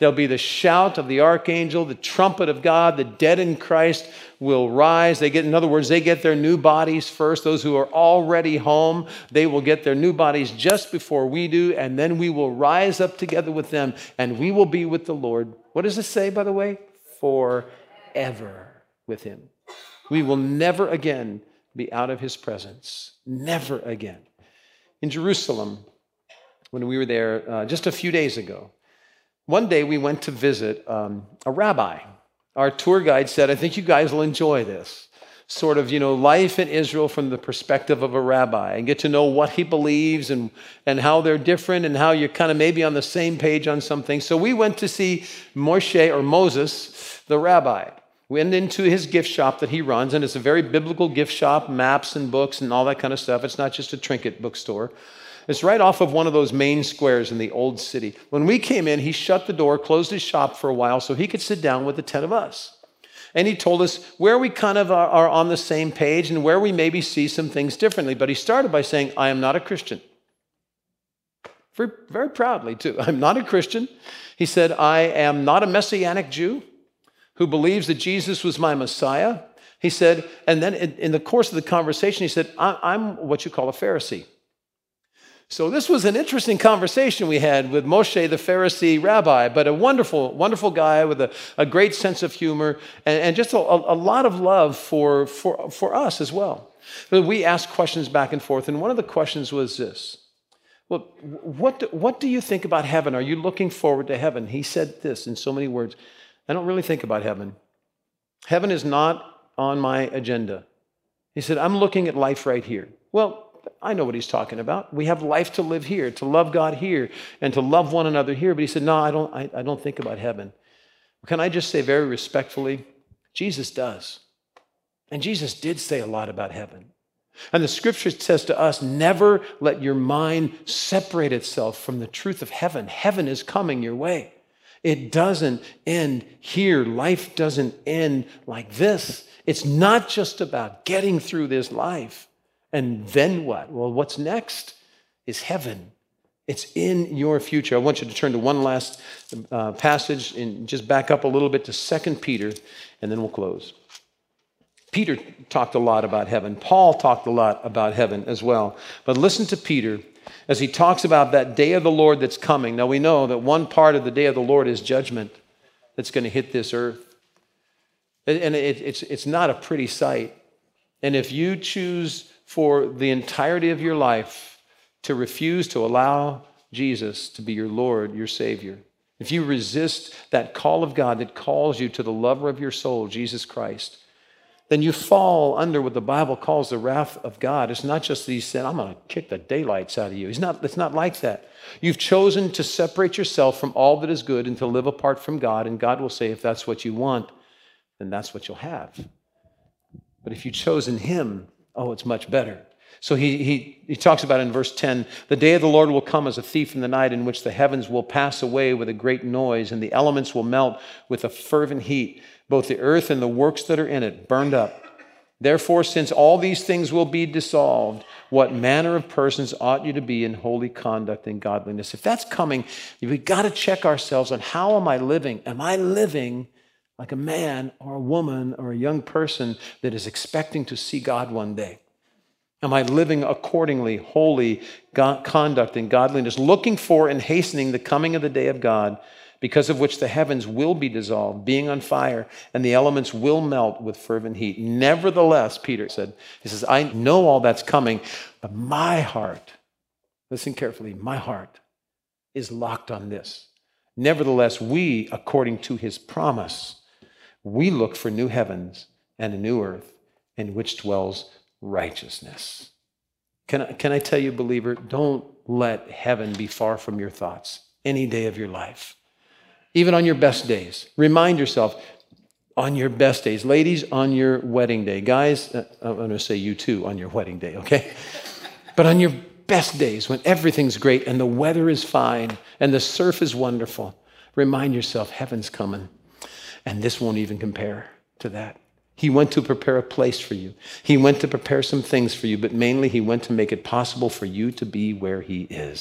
There'll be the shout of the archangel, the trumpet of God. The dead in Christ will rise. In other words, they get their new bodies first. Those who are already home, they will get their new bodies just before we do, and then we will rise up together with them, and we will be with the Lord. What does it say, by the way? Forever with him. We will never again be out of his presence. Never again. In Jerusalem, when we were there just a few days ago, one day we went to visit a rabbi. Our tour guide said, I think you guys will enjoy this. Sort of, life in Israel from the perspective of a rabbi, and get to know what he believes and how they're different and how you're kind of maybe on the same page on some things. So we went to see Moshe, or Moses, the rabbi. We went into his gift shop that he runs, and it's a very biblical gift shop, maps and books and all that kind of stuff. It's not just a trinket bookstore. It's right off of one of those main squares in the old city. When we came in, he shut the door, closed his shop for a while so he could sit down with the 10 of us. And he told us where we kind of are on the same page and where we maybe see some things differently. But he started by saying, I am not a Christian. Very, very proudly, too. I'm not a Christian. He said, I am not a Messianic Jew who believes that Jesus was my Messiah. He said, and then in the course of the conversation, he said, I'm what you call a Pharisee. So this was an interesting conversation we had with Moshe, the Pharisee rabbi, but a wonderful, wonderful guy with a great sense of humor and just a lot of love for us as well. We asked questions back and forth, and one of the questions was this. Well, what do you think about heaven? Are you looking forward to heaven? He said this in so many words. I don't really think about heaven. Heaven is not on my agenda. He said, I'm looking at life right here. Well, I know what he's talking about. We have life to live here, to love God here, and to love one another here. But he said, no, I don't think about heaven. Can I just say very respectfully, Jesus does. And Jesus did say a lot about heaven. And the scripture says to us, never let your mind separate itself from the truth of heaven. Heaven is coming your way. It doesn't end here. Life doesn't end like this. It's not just about getting through this life. And then what? Well, what's next is heaven. It's in your future. I want you to turn to one last passage and just back up a little bit to 2 Peter, and then we'll close. Peter talked a lot about heaven. Paul talked a lot about heaven as well. But listen to Peter as he talks about that day of the Lord that's coming. Now we know that one part of the day of the Lord is judgment that's going to hit this earth. And it's not a pretty sight. And if you choose for the entirety of your life to refuse to allow Jesus to be your Lord, your Savior, if you resist that call of God that calls you to the lover of your soul, Jesus Christ, then you fall under what the Bible calls the wrath of God. It's not just that he said, I'm going to kick the daylights out of you. It's not like that. You've chosen to separate yourself from all that is good and to live apart from God, and God will say, if that's what you want, then that's what you'll have. But if you've chosen him, oh, it's much better. So he talks about in verse 10, the day of the Lord will come as a thief in the night, in which the heavens will pass away with a great noise, and the elements will melt with a fervent heat, both the earth and the works that are in it burned up. Therefore, since all these things will be dissolved, what manner of persons ought you to be in holy conduct and godliness? If that's coming, we've got to check ourselves on how am I living? Am I living like a man or a woman or a young person that is expecting to see God one day? Am I living accordingly, holy conduct and godliness, looking for and hastening the coming of the day of God, because of which the heavens will be dissolved, being on fire, and the elements will melt with fervent heat? Nevertheless, Peter said, he says, I know all that's coming, but my heart, listen carefully, my heart is locked on this. Nevertheless, we, according to his promise, we look for new heavens and a new earth in which dwells righteousness. Can I tell you, believer, don't let heaven be far from your thoughts any day of your life. Even on your best days. Remind yourself, on your best days. Ladies, on your wedding day. Guys, I'm going to say you too on your wedding day, okay? But on your best days, when everything's great and the weather is fine and the surf is wonderful, remind yourself, heaven's coming. And this won't even compare to that. He went to prepare a place for you. He went to prepare some things for you, but mainly he went to make it possible for you to be where he is.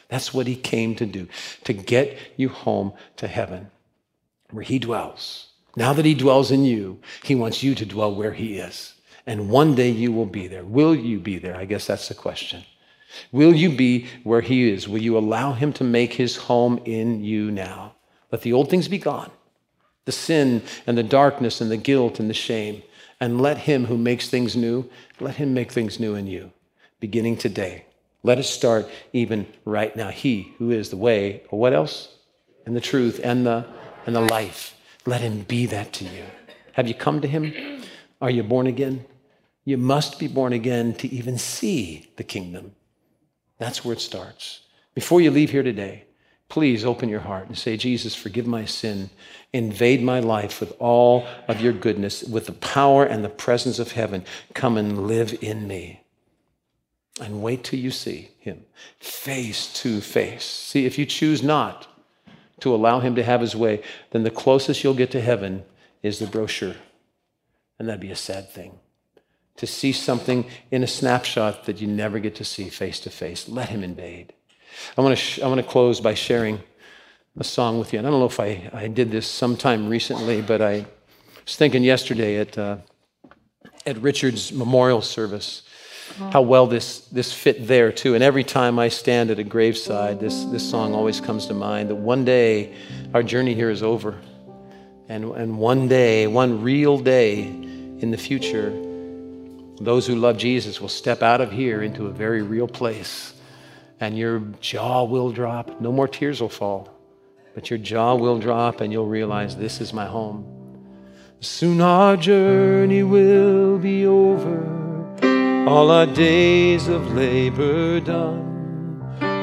That's what he came to do, to get you home to heaven, where he dwells. Now that he dwells in you, he wants you to dwell where he is. And one day you will be there. Will you be there? I guess that's the question. Will you be where he is? Will you allow him to make his home in you now? Let the old things be gone, the sin and the darkness and the guilt and the shame, and let him who makes things new, let him make things new in you, beginning today. Let us start even right now. He who is the way, or what else? And the truth and the life. Let him be that to you. Have you come to him? Are you born again? You must be born again to even see the kingdom. That's where it starts. Before you leave here today, please open your heart and say, Jesus, forgive my sin. Invade my life with all of your goodness, with the power and the presence of heaven. Come and live in me. And wait till you see him face to face. See, if you choose not to allow him to have his way, then the closest you'll get to heaven is the brochure. And that'd be a sad thing. To see something in a snapshot that you never get to see face to face. Let him invade. I want to close by sharing a song with you. And I don't know if I did this sometime recently, but I was thinking yesterday at Richard's memorial service how well this fit there too. And every time I stand at a graveside, this song always comes to mind, that one day our journey here is over. And one day, one real day in the future, those who love Jesus will step out of here into a very real place, and your jaw will drop. No more tears will fall, but your jaw will drop, and you'll realize, this is my home. Soon our journey will be over, all our days of labor done,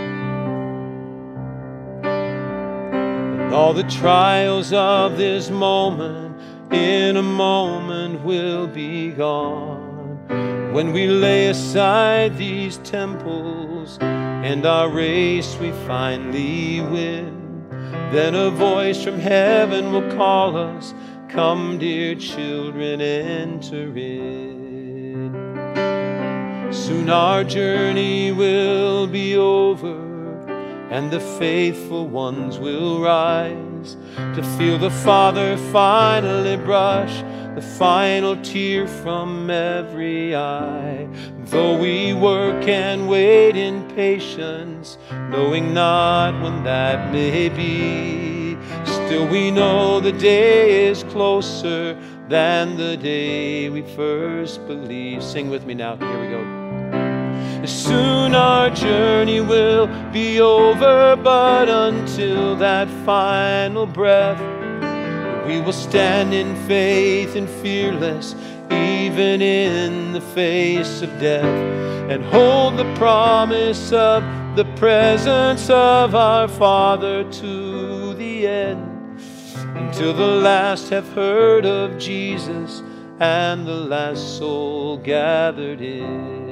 and all the trials of this moment in a moment will be gone. When we lay aside these temples and our race we finally win, then a voice from heaven will call us, come dear children, enter in. Soon our journey will be over, and the faithful ones will rise to feel the Father finally brush the final tear from every eye. Though we work and wait in patience, knowing not when that may be, still we know the day is closer than the day we first believed. Sing with me now. Here we go. Soon our journey will be over, but until that final breath, we will stand in faith and fearless, even in the face of death, and hold the promise of the presence of our Father to the end, until the last have heard of Jesus and the last soul gathered in.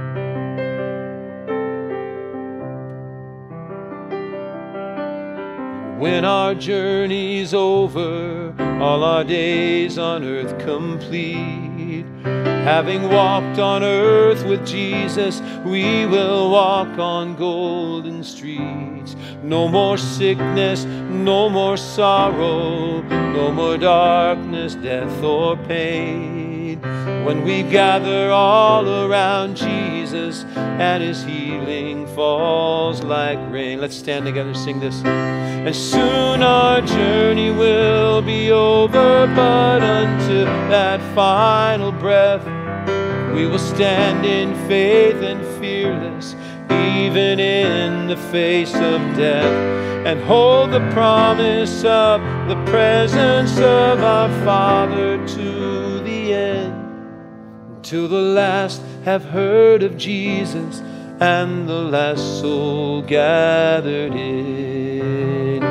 When our journey's over, all our days on earth complete, having walked on earth with Jesus, we will walk on golden streets. No more sickness, no more sorrow, no more darkness, death or pain. When we gather all around Jesus and his healing falls like rain. Let's stand together and sing this. And soon our journey will be over, but until that final breath, we will stand in faith and fearless, even in the face of death, and hold the promise of the presence of our Father to the end, until the last have heard of Jesus and the last soul gathered in.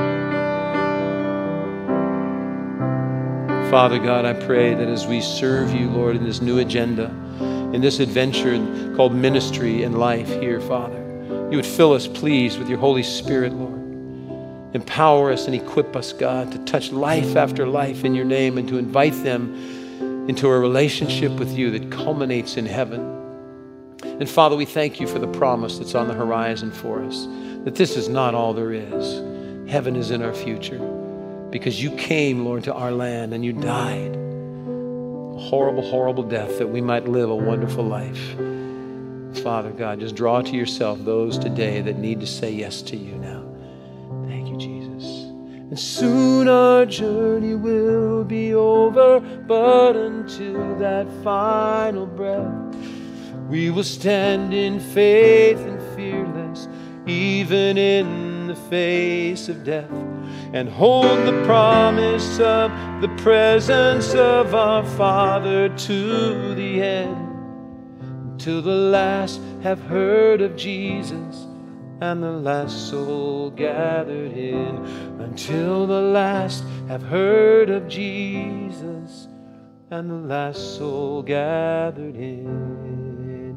Father God, I pray that as we serve you, Lord, in this new agenda, in this adventure called ministry and life here, Father, you would fill us, please, with your Holy Spirit, Lord. Empower us and equip us, God, to touch life after life in your name and to invite them into a relationship with you that culminates in heaven. And Father, we thank you for the promise that's on the horizon for us, that this is not all there is. Heaven is in our future because you came, Lord, to our land and you died a horrible, horrible death that we might live a wonderful life. Father God, just draw to yourself those today that need to say yes to you now. Thank you, Jesus. And soon our journey will be over, but until that final breath, we will stand in faith and fearless, even in the face of death, and hold the promise of the presence of our Father to the end. Till the last have heard of Jesus and the last soul gathered in. Until the last have heard of Jesus and the last soul gathered in.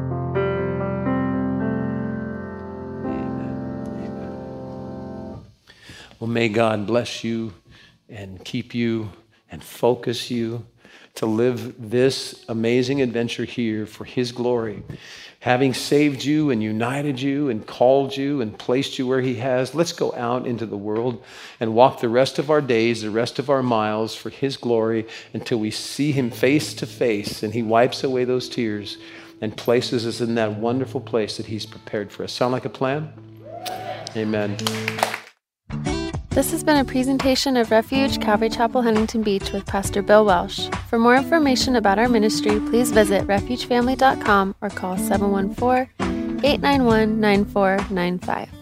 Amen. Amen. Well, may God bless you and keep you and focus you to live this amazing adventure here for His glory. Having saved you and united you and called you and placed you where He has, let's go out into the world and walk the rest of our days, the rest of our miles for His glory until we see Him face to face and He wipes away those tears and places us in that wonderful place that He's prepared for us. Sound like a plan? Amen. This has been a presentation of Refuge Calvary Chapel, Huntington Beach with Pastor Bill Welsh. For more information about our ministry, please visit refugefamily.com or call 714-891-9495.